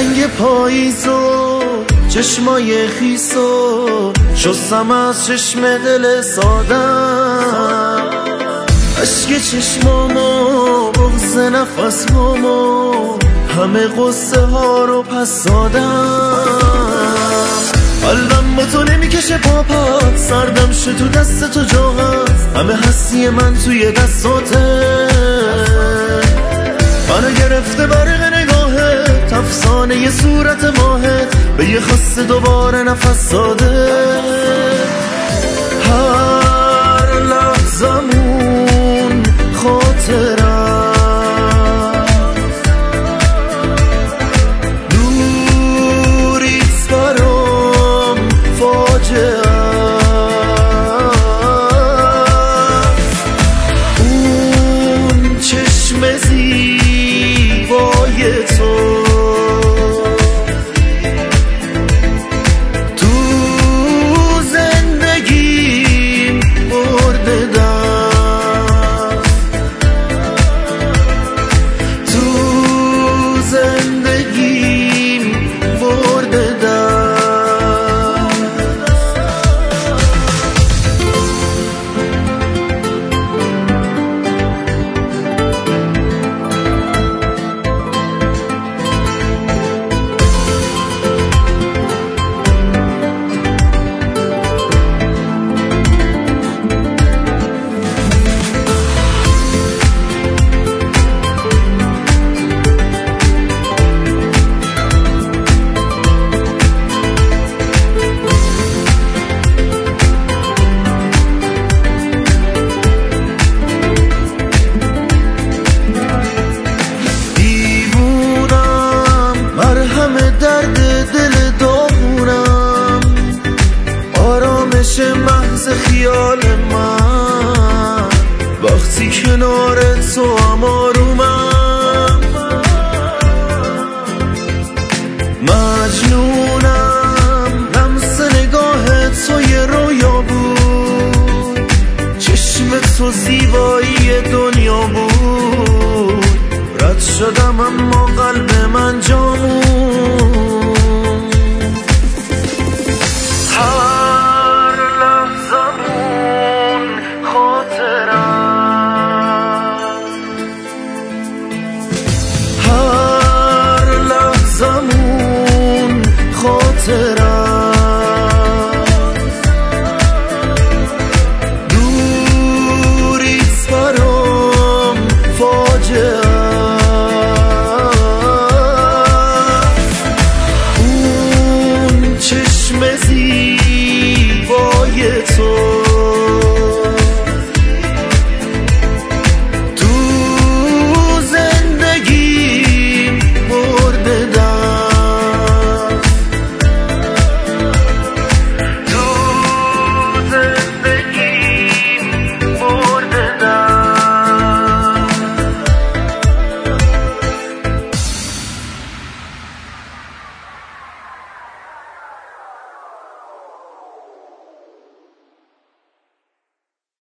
رنگ پاییزو چشمای خیسو شستم از چشم دل سادم، اشک چشمامو بغض نفسامو همه قصه ها رو پس دادم. قلبم با تو نمیکشه پاپات، سردم شد تو دست تو جا هست، همه هستی من توی دستاته. منو گرفته برق نگاهت، افسانه ی صورت ماهت، به یه خسته دوباره نفس ساده. هر لحظمون خاطرم، دوریست برام فاجعه. اون چشم زیبای تو محض خیال من وقتی کنار تو اما